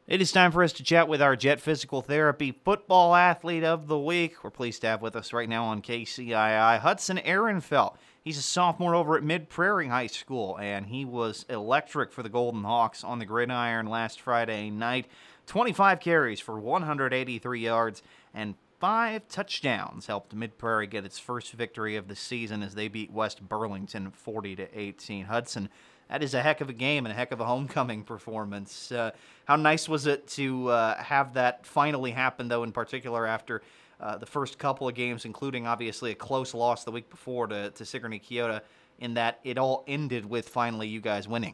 It is time for us to chat with our Jet Physical Therapy Football Athlete of the Week. We're pleased to have with us right now on KCII Hudson Ehrenfelt. He's a sophomore over at Mid-Prairie High School, and he was electric for the Golden Hawks on the gridiron last Friday night. 25 carries for 183 yards and 5 touchdowns helped Mid-Prairie get its first victory of the season as they beat West Burlington 40-18. Hudson, that is a heck of a game and a heck of a homecoming performance. How nice was it to have that finally happen, though, in particular after the first couple of games, including obviously a close loss the week before to Sigourney Keota, in that it all ended with finally you guys winning?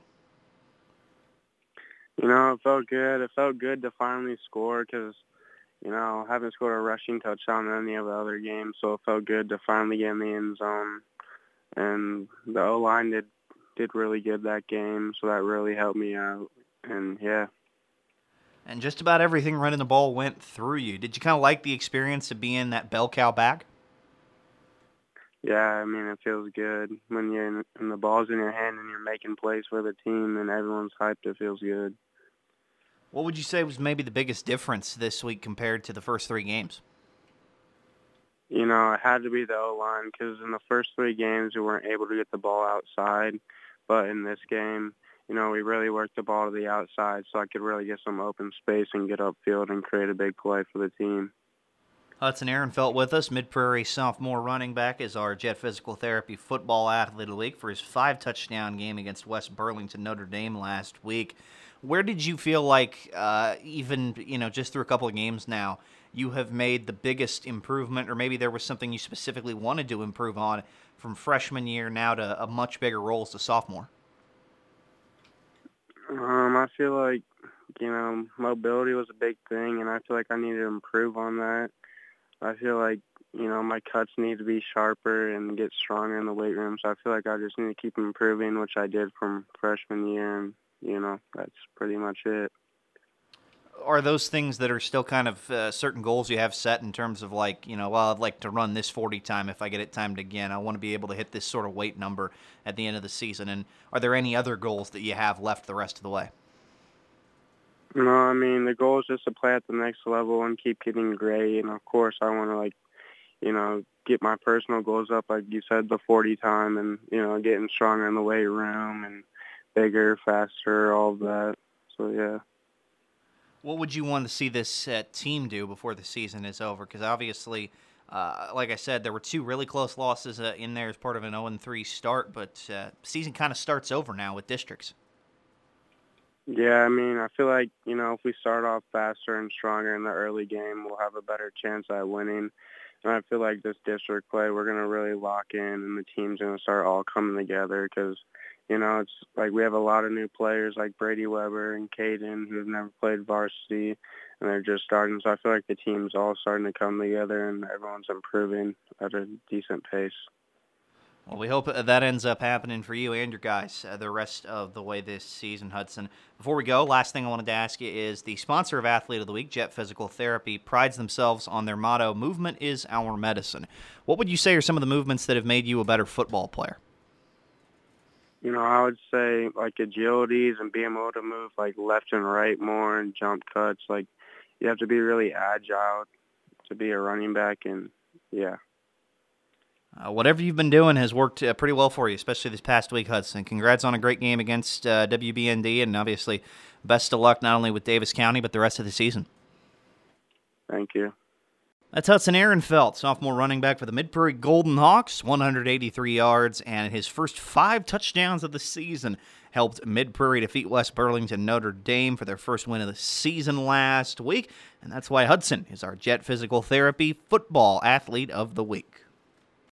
You know, it felt good. It felt good to finally score because, you know, I haven't scored a rushing touchdown in any of the other games, so it felt good to finally get in the end zone. And the O-line did really good that game, so that really helped me out. And, yeah. And just about everything running the ball went through you. Did you kind of like the experience of being that bell cow back? Yeah, I mean, it feels good. When you're and the ball's in your hand and you're making plays for the team and everyone's hyped, it feels good. What would you say was maybe the biggest difference this week compared to the first 3 games? You know, it had to be the O-line because in the first 3 games we weren't able to get the ball outside. But in this game, you know, we really worked the ball to the outside so I could really get some open space and get upfield and create a big play for the team. Hudson Ehrenfelt with us, Mid-Prairie sophomore running back, is our Jet Physical Therapy Football Athlete of the Week for his 5-touchdown game against West Burlington Notre Dame last week. Where did you feel like, even, you know, just through a couple of games now, you have made the biggest improvement, or maybe there was something you specifically wanted to improve on from freshman year now to a much bigger role as a sophomore? I feel like, you know, mobility was a big thing, and I feel like I need to improve on that. I feel like, you know, my cuts need to be sharper and get stronger in the weight room, so I feel like I just need to keep improving, which I did from freshman year, and, you know, that's pretty much it. Are those things that are still kind of certain goals you have set in terms of like, you know, well, I'd like to run this 40 time if I get it timed again. I want to be able to hit this sort of weight number at the end of the season. And are there any other goals that you have left the rest of the way? No, I mean, the goal is just to play at the next level and keep getting great. And, of course, I want to, like, you know, get my personal goals up, like you said, the 40 time and, you know, getting stronger in the weight room and bigger, faster, all of that. So, yeah. What would you want to see this team do before the season is over? Because obviously, like I said, there were 2 really close losses in there as part of an 0-3 start, but season kind of starts over now with districts. Yeah, I mean, I feel like, you know, if we start off faster and stronger in the early game, we'll have a better chance at winning. And I feel like this district play, we're going to really lock in, and the team's going to start all coming together because, you know, it's like we have a lot of new players like Brady Weber and Caden who have never played varsity, and they're just starting. So I feel like the team's all starting to come together, and everyone's improving at a decent pace. Well, we hope that ends up happening for you and your guys the rest of the way this season, Hudson. Before we go, last thing I wanted to ask you is the sponsor of Athlete of the Week, Jet Physical Therapy, prides themselves on their motto, "Movement is our medicine." What would you say are some of the movements that have made you a better football player? You know, I would say, like, agilities and being able to move, like, left and right more and jump cuts. Like, you have to be really agile to be a running back, and, yeah. Whatever you've been doing has worked pretty well for you, especially this past week, Hudson. Congrats on a great game against WBND, and obviously best of luck not only with Davis County, but the rest of the season. Thank you. That's Hudson Ehrenfelt, sophomore running back for the Mid-Prairie Golden Hawks, 183 yards, and his first 5 touchdowns of the season helped Mid-Prairie defeat West Burlington Notre Dame for their first win of the season last week, and that's why Hudson is our Jet Physical Therapy Football Athlete of the Week.